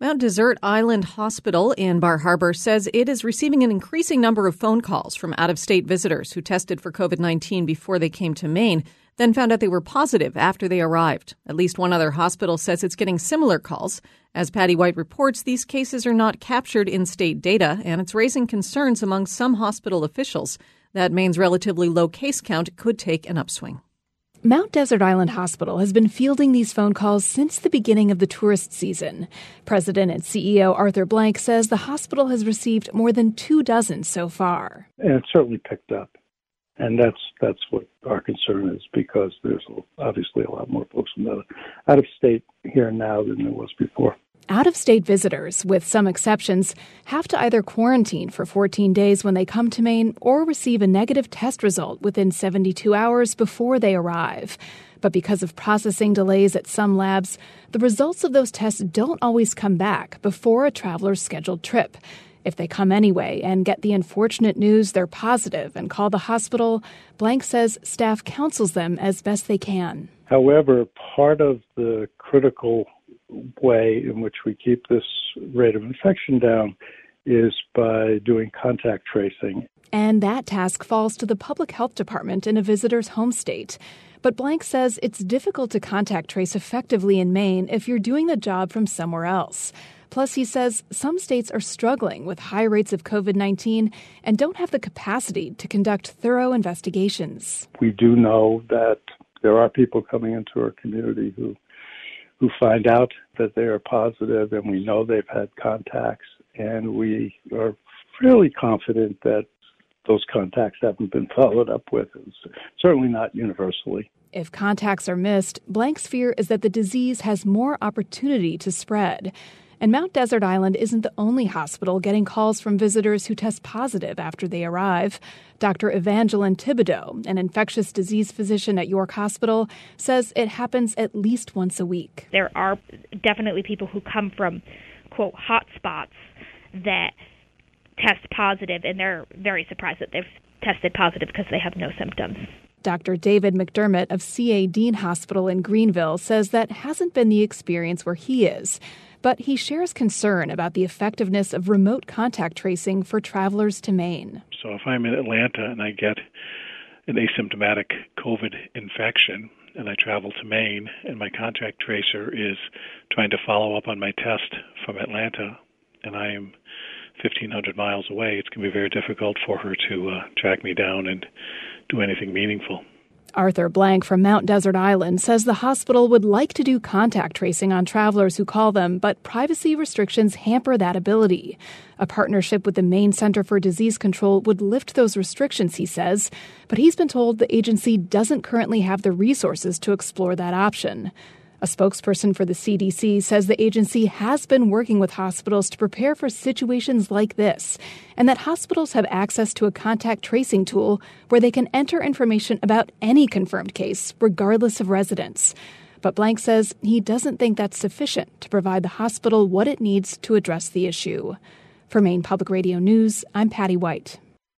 Mount Desert Island Hospital in Bar Harbor says it is receiving an increasing number of phone calls from out-of-state visitors who tested for COVID-19 before they came to Maine, then found out they were positive after they arrived. At least one other hospital says it's getting similar calls. As Patty White reports, these cases are not captured in state data, and it's raising concerns among some hospital officials that Maine's relatively low case count could take an upswing. Mount Desert Island Hospital has been fielding these phone calls since the beginning of the tourist season. President and CEO Arthur Blank says the hospital has received more than 24 so far. And it's certainly picked up. And that's what our concern is, because there's obviously a lot more folks from out of state here now than there was before. Out-of-state visitors, with some exceptions, have to either quarantine for 14 days when they come to Maine or receive a negative test result within 72 hours before they arrive. But because of processing delays at some labs, the results of those tests don't always come back before a traveler's scheduled trip. If they come anyway and get the unfortunate news they're positive and call the hospital, Blank says staff counsels them as best they can. However, part of the critical way in which we keep this rate of infection down is by doing contact tracing. And that task falls to the public health department in a visitor's home state. But Blank says it's difficult to contact trace effectively in Maine if you're doing the job from somewhere else. Plus, he says some states are struggling with high rates of COVID-19 and don't have the capacity to conduct thorough investigations. We do know that there are people coming into our community who find out that they are positive, and we know they've had contacts, and we are fairly confident that those contacts haven't been followed up with. It's certainly not universally. If contacts are missed, Blank's fear is that the disease has more opportunity to spread. And Mount Desert Island isn't the only hospital getting calls from visitors who test positive after they arrive. Dr. Evangeline Thibodeau, an infectious disease physician at York Hospital, says it happens at least once a week. There are definitely people who come from, quote, hot spots that test positive, and they're very surprised that they've tested positive because they have no symptoms. Dr. David McDermott of C.A. Dean Hospital in Greenville says that hasn't been the experience where he is. But he shares concern about the effectiveness of remote contact tracing for travelers to Maine. So if I'm in Atlanta and I get an asymptomatic COVID infection and I travel to Maine and my contact tracer is trying to follow up on my test from Atlanta and I am 1,500 miles away, it's going to be very difficult for her to track me down and do anything meaningful. Arthur Blank from Mount Desert Island says the hospital would like to do contact tracing on travelers who call them, but privacy restrictions hamper that ability. A partnership with the Maine Center for Disease Control would lift those restrictions, he says, but he's been told the agency doesn't currently have the resources to explore that option. A spokesperson for the CDC says the agency has been working with hospitals to prepare for situations like this, and that hospitals have access to a contact tracing tool where they can enter information about any confirmed case, regardless of residence. But Blank says he doesn't think that's sufficient to provide the hospital what it needs to address the issue. For Maine Public Radio News, I'm Patty White.